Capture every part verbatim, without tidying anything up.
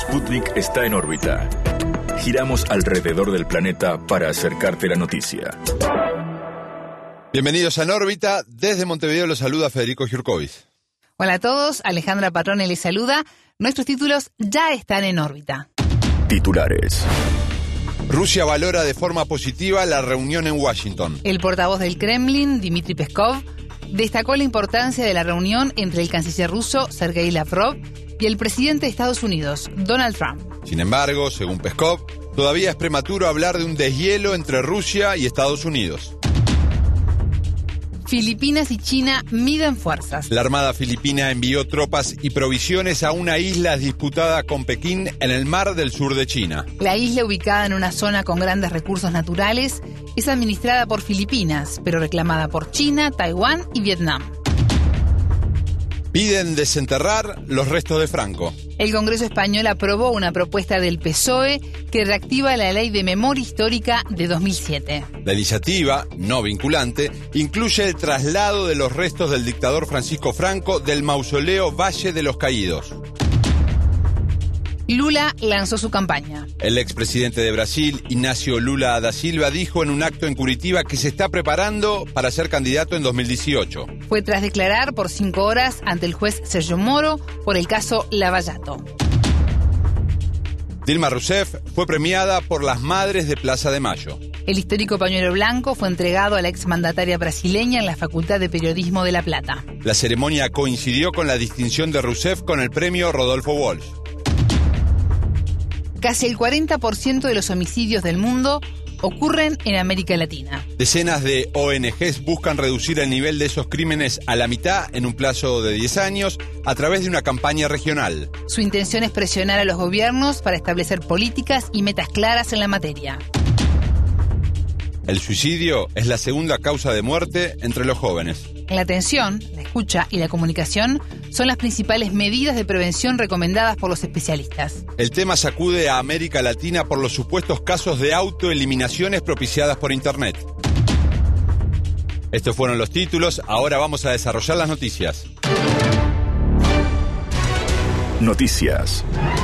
Sputnik está en órbita. Giramos alrededor del planeta para acercarte la noticia. Bienvenidos a En órbita. Desde Montevideo los saluda Federico Giurkovic. Hola a todos, Alejandra Patrone les saluda. Nuestros títulos ya están en órbita. Titulares. Rusia valora de forma positiva la reunión en Washington. El portavoz del Kremlin, Dmitry Peskov, destacó la importancia de la reunión entre el canciller ruso, Sergei Lavrov, y el presidente de Estados Unidos, Donald Trump. Sin embargo, según Peskov, todavía es prematuro hablar de un deshielo entre Rusia y Estados Unidos. Filipinas y China miden fuerzas. La Armada filipina envió tropas y provisiones a una isla disputada con Pekín en el mar del sur de China. La isla, ubicada en una zona con grandes recursos naturales, es administrada por Filipinas, pero reclamada por China, Taiwán y Vietnam. Piden desenterrar los restos de Franco. El Congreso español aprobó una propuesta del P S O E que reactiva la Ley de Memoria Histórica de dos mil siete. La iniciativa, no vinculante, incluye el traslado de los restos del dictador Francisco Franco del mausoleo Valle de los Caídos. Lula lanzó su campaña. El expresidente de Brasil, Inácio Lula da Silva, dijo en un acto en Curitiba que se está preparando para ser candidato en dos mil dieciocho. Fue tras declarar por cinco horas ante el juez Sergio Moro por el caso Lava Jato. Dilma Rousseff fue premiada por las Madres de Plaza de Mayo. El histórico pañuelo blanco fue entregado a la exmandataria brasileña en la Facultad de Periodismo de La Plata. La ceremonia coincidió con la distinción de Rousseff con el premio Rodolfo Walsh. Casi el cuarenta por ciento de los homicidios del mundo ocurren en América Latina. Decenas de O N Ges buscan reducir el nivel de esos crímenes a la mitad en un plazo de diez años a través de una campaña regional. Su intención es presionar a los gobiernos para establecer políticas y metas claras en la materia. El suicidio es la segunda causa de muerte entre los jóvenes. La atención, la escucha y la comunicación son las principales medidas de prevención recomendadas por los especialistas. El tema sacude a América Latina por los supuestos casos de autoeliminaciones propiciadas por Internet. Estos fueron los títulos, ahora vamos a desarrollar las noticias. Noticias.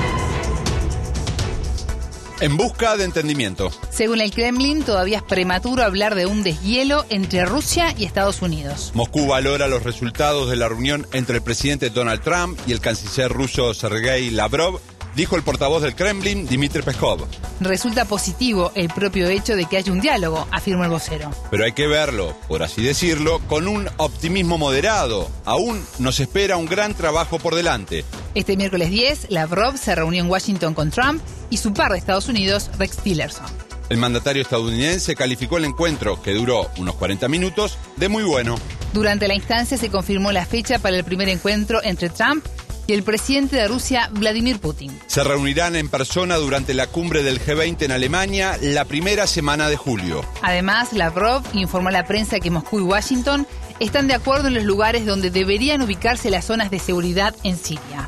En busca de entendimiento. Según el Kremlin, todavía es prematuro hablar de un deshielo entre Rusia y Estados Unidos. Moscú valora los resultados de la reunión entre el presidente Donald Trump y el canciller ruso Sergei Lavrov, dijo el portavoz del Kremlin, Dmitry Peskov. Resulta positivo el propio hecho de que haya un diálogo, afirmó el vocero. Pero hay que verlo, por así decirlo, con un optimismo moderado. Aún nos espera un gran trabajo por delante. Este miércoles diez, Lavrov se reunió en Washington con Trump y su par de Estados Unidos, Rex Tillerson. El mandatario estadounidense calificó el encuentro, que duró unos cuarenta minutos, de muy bueno. Durante la instancia se confirmó la fecha para el primer encuentro entre Trump y el presidente de Rusia, Vladimir Putin. Se reunirán en persona durante la cumbre del G veinte en Alemania la primera semana de julio. Además, Lavrov informó a la prensa que Moscú y Washington están de acuerdo en los lugares donde deberían ubicarse las zonas de seguridad en Siria.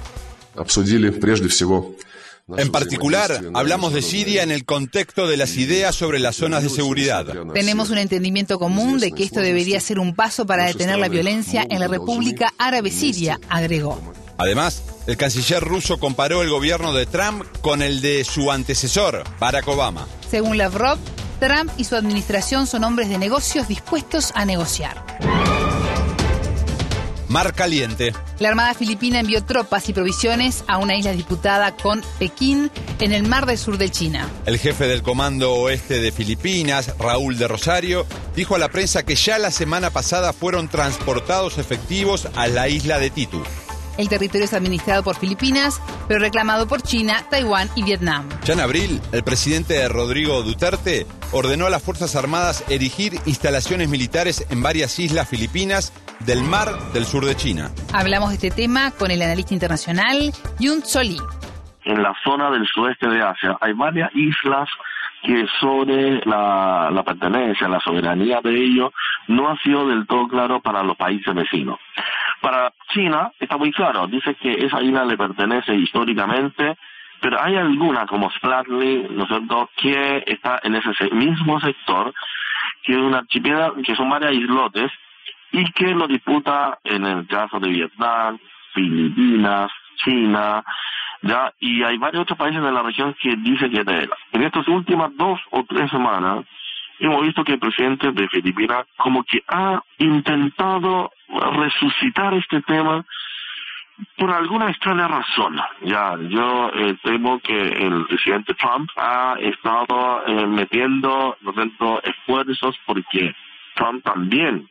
En particular, hablamos de Siria en el contexto de las ideas sobre las zonas de seguridad. Tenemos un entendimiento común de que esto debería ser un paso para detener la violencia en la República Árabe Siria, agregó. Además, el canciller ruso comparó el gobierno de Trump con el de su antecesor, Barack Obama. Según Lavrov, Trump y su administración son hombres de negocios dispuestos a negociar. Mar caliente. La Armada filipina envió tropas y provisiones a una isla disputada con Pekín en el mar del sur de China. El jefe del Comando Oeste de Filipinas, Raúl de Rosario, dijo a la prensa que ya la semana pasada fueron transportados efectivos a la isla de Thitu. El territorio es administrado por Filipinas, pero reclamado por China, Taiwán y Vietnam. Ya en abril, el presidente Rodrigo Duterte ordenó a las Fuerzas Armadas erigir instalaciones militares en varias islas filipinas del mar del sur de China. Hablamos de este tema con el analista internacional Yoon Soo-lee. En la zona del sudeste de Asia hay varias islas que sobre la, la pertenencia, la soberanía de ellos, no ha sido del todo claro para los países vecinos. Para China está muy claro, dice que esa isla le pertenece históricamente, pero hay alguna como Spratly, ¿no es cierto?, que está en ese mismo sector, que es un archipiélago, que son varias islotes, y que lo disputa en el caso de Vietnam, Filipinas, China, ya, y hay varios otros países de la región que dicen que es de él. En estas últimas dos o tres semanas hemos visto que el presidente de Filipinas como que ha intentado resucitar este tema por alguna extraña razón. Ya, yo eh, temo que el presidente Trump ha estado eh, metiendo, ¿no es cierto?, esfuerzos, porque Trump también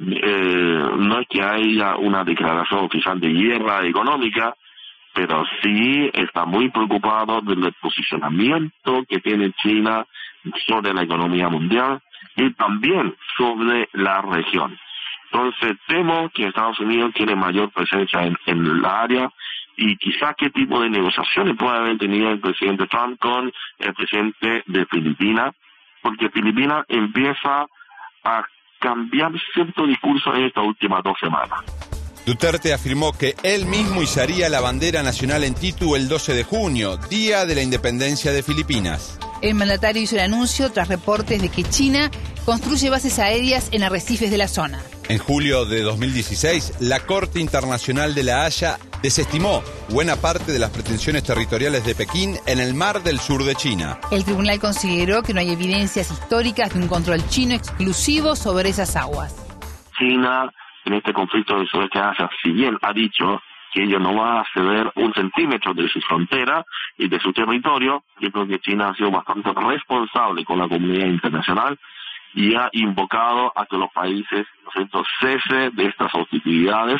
eh, no es que haya una declaración oficial de guerra económica, pero sí está muy preocupado del posicionamiento que tiene China sobre la economía mundial y también sobre la región. Entonces temo que Estados Unidos tiene mayor presencia en, en la área, y quizá qué tipo de negociaciones puede haber tenido el presidente Trump con el presidente de Filipinas, porque Filipinas empieza a cambiar cierto discurso en estas últimas dos semanas. Duterte afirmó que él mismo izaría la bandera nacional en Thitu el doce de junio, día de la independencia de Filipinas. El mandatario hizo el anuncio tras reportes de que China construye bases aéreas en arrecifes de la zona. En julio de dos mil dieciséis, la Corte Internacional de La Haya desestimó buena parte de las pretensiones territoriales de Pekín en el mar del sur de China. El tribunal consideró que no hay evidencias históricas de un control chino exclusivo sobre esas aguas. China, en este conflicto del sudeste de Asia, si bien ha dicho que ella no va a ceder un centímetro de su frontera y de su territorio, yo creo que China ha sido bastante responsable con la comunidad internacional y ha invocado a que los países, ¿no es cierto?, cese de estas hostilidades,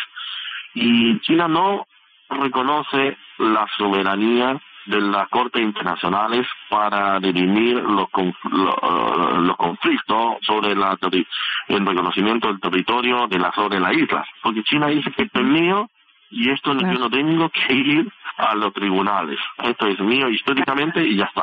y China no reconoce la soberanía de las cortes internacionales para dirimir los, conf- los, los conflictos sobre la, el reconocimiento del territorio de la, sobre las islas, porque China dice que esto es mío y esto no, yo no tengo que ir a los tribunales, esto es mío históricamente y ya está.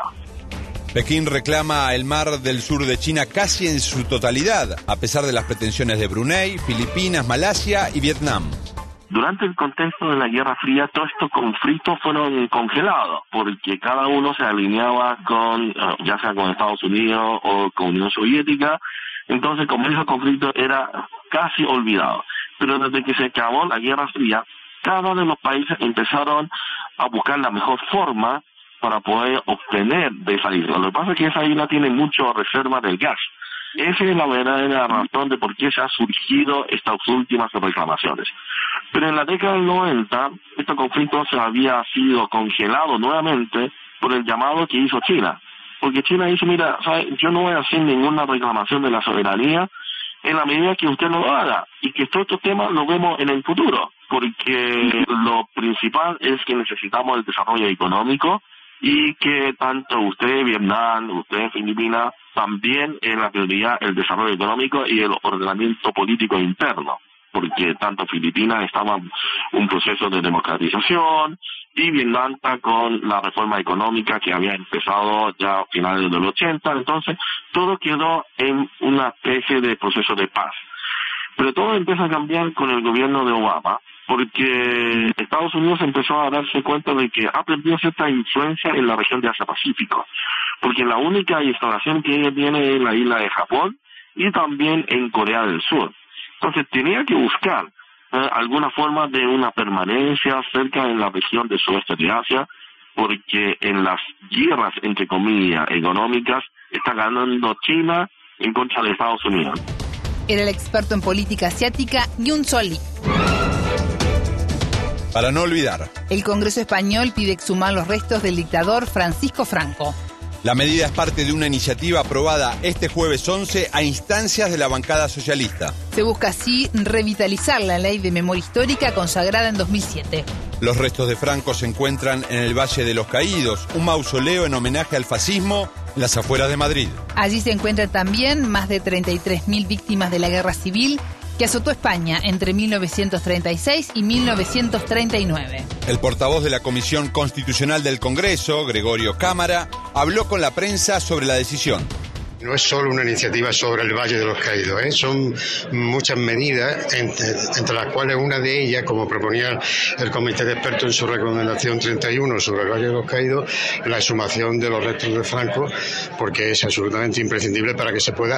Pekín reclama el mar del sur de China casi en su totalidad, a pesar de las pretensiones de Brunei, Filipinas, Malasia y Vietnam. Durante el contexto de la Guerra Fría, todos estos conflictos fueron congelados, porque cada uno se alineaba con, ya sea con Estados Unidos o con Unión Soviética, entonces como esos conflictos era casi olvidado. Pero desde que se acabó la Guerra Fría, cada uno de los países empezaron a buscar la mejor forma para poder obtener de esa isla. Lo que pasa es que esa isla tiene mucha reserva de gas. Esa es la verdadera razón de por qué se han surgido estas últimas reclamaciones. Pero en la década del noventa, este conflicto se había sido congelado nuevamente por el llamado que hizo China. Porque China dice, mira, ¿sabe? Yo no voy a hacer ninguna reclamación de la soberanía en la medida que usted lo haga, y que todos estos temas lo vemos en el futuro, porque lo principal es que necesitamos el desarrollo económico, y que tanto usted, Vietnam, usted, Filipinas, también en la prioridad el desarrollo económico y el ordenamiento político interno, porque tanto Filipinas estaba en un proceso de democratización y Vietnam está con la reforma económica que había empezado ya a finales de los ochenta, entonces todo quedó en una especie de proceso de paz. Pero todo empieza a cambiar con el gobierno de Obama, porque Estados Unidos empezó a darse cuenta de que ha perdido cierta influencia en la región de Asia-Pacífico, porque la única instalación que ella tiene es la isla de Japón y también en Corea del Sur. Entonces tenía que buscar eh, alguna forma de una permanencia cerca en la región del sudeste de Asia, porque en las guerras, entre comillas, económicas, está ganando China en contra de Estados Unidos. Era el experto en política asiática Yoon Sol-lee. Para no olvidar, el Congreso español pide exhumar los restos del dictador Francisco Franco. La medida es parte de una iniciativa aprobada este jueves once a instancias de la bancada socialista. Se busca así revitalizar la ley de memoria histórica consagrada en dos mil siete. Los restos de Franco se encuentran en el Valle de los Caídos, un mausoleo en homenaje al fascismo en las afueras de Madrid. Allí se encuentran también más de treinta y tres mil víctimas de la guerra civil que azotó España entre mil novecientos treinta y seis y mil novecientos treinta y nueve. El portavoz de la Comisión Constitucional del Congreso, Gregorio Cámara, habló con la prensa sobre la decisión. No es solo una iniciativa sobre el Valle de los Caídos, ¿eh? Son muchas medidas, entre, entre las cuales una de ellas, como proponía el Comité de Expertos en su recomendación treinta y uno sobre el Valle de los Caídos, la exhumación de los restos de Franco, porque es absolutamente imprescindible para que se pueda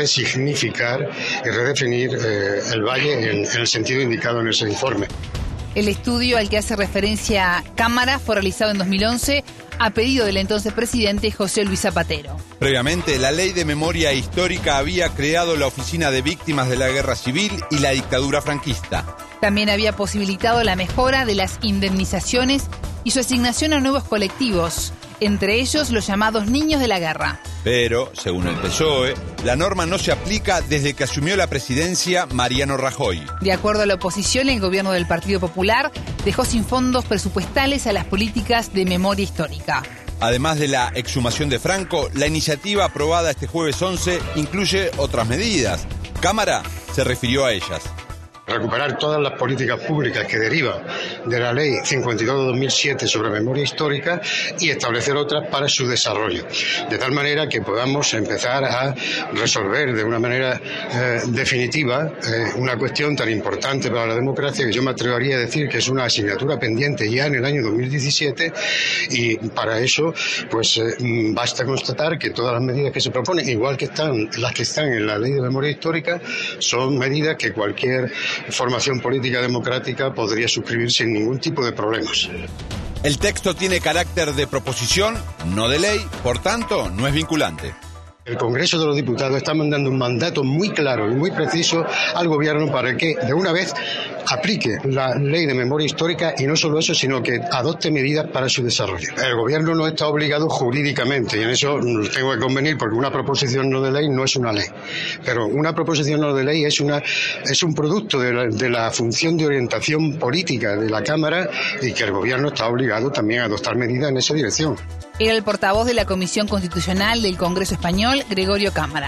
resignificar y redefinir eh, el Valle en, en el sentido indicado en ese informe. El estudio al que hace referencia Cámara fue realizado en dos mil once a pedido del entonces presidente José Luis Zapatero. Previamente, la Ley de Memoria Histórica había creado la Oficina de Víctimas de la Guerra Civil y la dictadura franquista. También había posibilitado la mejora de las indemnizaciones y su asignación a nuevos colectivos, entre ellos los llamados niños de la guerra. Pero, según el P S O E, la norma no se aplica desde que asumió la presidencia Mariano Rajoy. De acuerdo a la oposición, el gobierno del Partido Popular dejó sin fondos presupuestales a las políticas de memoria histórica. Además de la exhumación de Franco, la iniciativa aprobada este jueves once incluye otras medidas. Cámara se refirió a ellas. Recuperar todas las políticas públicas que derivan de la Ley cincuenta y dos de dos mil siete sobre memoria histórica y establecer otras para su desarrollo, de tal manera que podamos empezar a resolver de una manera eh, definitiva eh, una cuestión tan importante para la democracia que yo me atrevería a decir que es una asignatura pendiente ya en el año dos mil diecisiete, y para eso pues eh, basta constatar que todas las medidas que se proponen, igual que están las que están en la Ley de Memoria Histórica, son medidas que cualquier formación política democrática podría suscribir sin ningún tipo de problemas. El texto tiene carácter de proposición, no de ley, por tanto, no es vinculante. El Congreso de los Diputados está mandando un mandato muy claro y muy preciso al Gobierno para que, de una vez, aplique la Ley de Memoria Histórica, y no solo eso, sino que adopte medidas para su desarrollo. El Gobierno no está obligado jurídicamente, y en eso tengo que convenir, porque una proposición no de ley no es una ley. Pero una proposición no de ley es, una, es un producto de la, de la función de orientación política de la Cámara, y que el Gobierno está obligado también a adoptar medidas en esa dirección. Era el portavoz de la Comisión Constitucional del Congreso Español, Gregorio Cámara.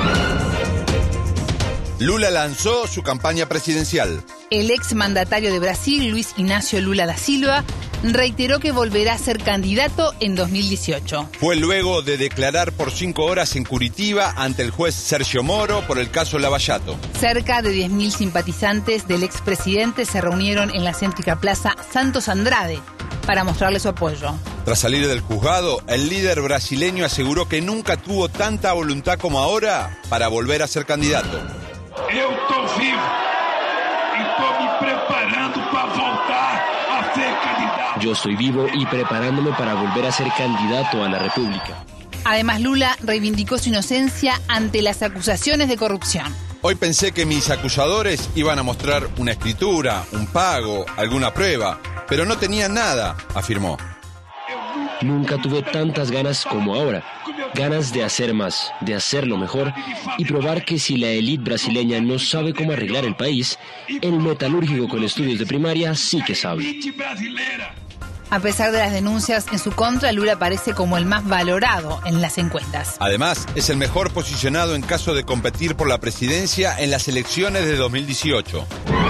Lula lanzó su campaña presidencial. El exmandatario de Brasil, Luis Inácio Lula da Silva, reiteró que volverá a ser candidato en dos mil dieciocho. Fue luego de declarar por cinco horas en Curitiba ante el juez Sergio Moro por el caso Lavallato. Cerca de diez mil simpatizantes del expresidente se reunieron en la céntrica plaza Santos Andrade para mostrarle su apoyo. Tras salir del juzgado, el líder brasileño aseguró que nunca tuvo tanta voluntad como ahora para volver a ser candidato. Eu tô vivo e tô me preparando para voltar a ser candidato. Yo estoy vivo y preparándome para volver a ser candidato a la República. Además, Lula reivindicó su inocencia ante las acusaciones de corrupción. Hoy pensé que mis acusadores iban a mostrar una escritura, un pago, alguna prueba, pero no tenían nada, afirmó. Nunca tuve tantas ganas como ahora, ganas de hacer más, de hacerlo mejor y probar que si la élite brasileña no sabe cómo arreglar el país, el metalúrgico con estudios de primaria sí que sabe. A pesar de las denuncias en su contra, Lula aparece como el más valorado en las encuestas. Además, es el mejor posicionado en caso de competir por la presidencia en las elecciones de dos mil dieciocho.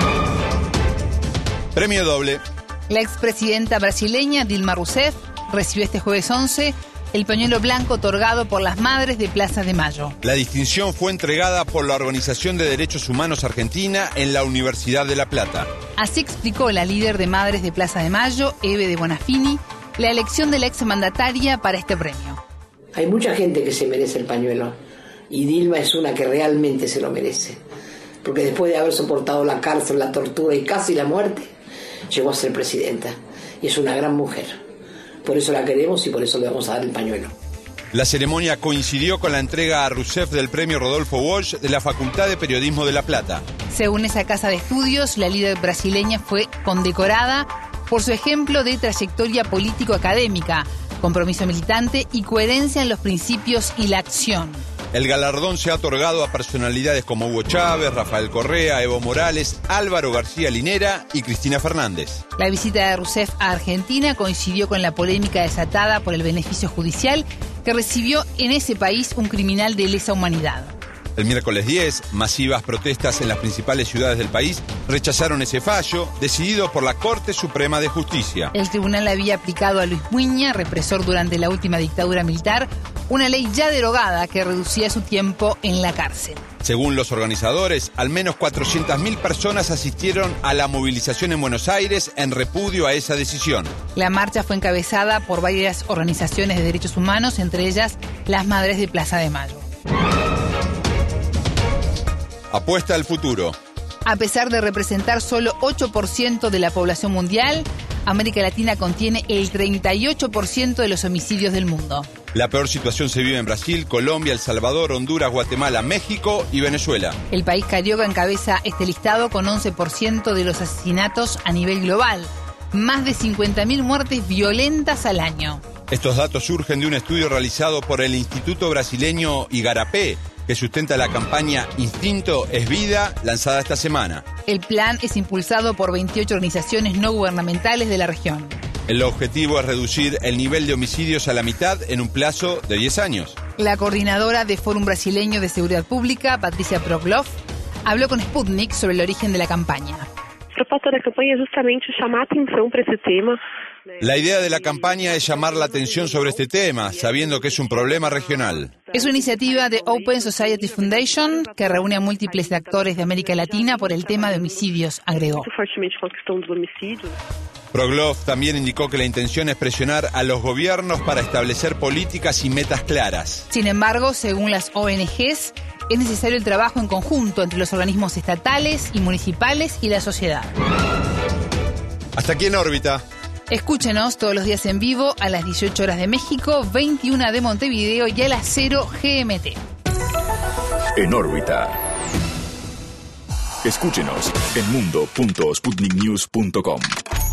Premio doble. La expresidenta brasileña Dilma Rousseff recibió este jueves once el pañuelo blanco otorgado por las Madres de Plaza de Mayo. La distinción fue entregada por la Organización de Derechos Humanos Argentina en la Universidad de La Plata. Así explicó la líder de Madres de Plaza de Mayo, Eve de Bonafini, la elección de la exmandataria para este premio. Hay mucha gente que se merece el pañuelo, y Dilma es una que realmente se lo merece, porque después de haber soportado la cárcel, la tortura y casi la muerte, llegó a ser presidenta, y es una gran mujer. Por eso la queremos y por eso le vamos a dar el pañuelo. La ceremonia coincidió con la entrega a Rousseff del premio Rodolfo Walsh de la Facultad de Periodismo de La Plata. Según esa casa de estudios, la líder brasileña fue condecorada por su ejemplo de trayectoria político-académica, compromiso militante y coherencia en los principios y la acción. El galardón se ha otorgado a personalidades como Hugo Chávez, Rafael Correa, Evo Morales, Álvaro García Linera y Cristina Fernández. La visita de Rousseff a Argentina coincidió con la polémica desatada por el beneficio judicial que recibió en ese país un criminal de lesa humanidad. El miércoles diez, masivas protestas en las principales ciudades del país rechazaron ese fallo, decidido por la Corte Suprema de Justicia. El tribunal había aplicado a Luis Muña, represor durante la última dictadura militar, una ley ya derogada que reducía su tiempo en la cárcel. Según los organizadores, al menos cuatrocientas mil personas asistieron a la movilización en Buenos Aires en repudio a esa decisión. La marcha fue encabezada por varias organizaciones de derechos humanos, entre ellas las Madres de Plaza de Mayo. Apuesta al futuro. A pesar de representar solo ocho por ciento de la población mundial, América Latina contiene el treinta y ocho por ciento de los homicidios del mundo. La peor situación se vive en Brasil, Colombia, El Salvador, Honduras, Guatemala, México y Venezuela. El país carioca encabeza este listado con once por ciento de los asesinatos a nivel global. Más de cincuenta mil muertes violentas al año. Estos datos surgen de un estudio realizado por el Instituto Brasileño Igarapé, que sustenta la campaña Instinto es Vida, lanzada esta semana. El plan es impulsado por veintiocho organizaciones no gubernamentales de la región. El objetivo es reducir el nivel de homicidios a la mitad en un plazo de diez años. La coordinadora de Fórum Brasileño de Seguridad Pública, Patricia Proglov, habló con Sputnik sobre el origen de la campaña. A proposta da campanha é justamente chamar atenção para esse tema. La idea de la campaña es llamar la atención sobre este tema, sabiendo que es un problema regional. Es una iniciativa de Open Society Foundation que reúne a múltiples actores de América Latina por el tema de homicidios, agregó. Proglov también indicó que la intención es presionar a los gobiernos para establecer políticas y metas claras. Sin embargo, según las O N Ges, es necesario el trabajo en conjunto entre los organismos estatales y municipales y la sociedad. Hasta aquí en órbita. Escúchenos todos los días en vivo a las dieciocho horas de México, veintiuna de Montevideo y a las cero G M T. En órbita. Escúchenos en mundo punto sputnik news punto com.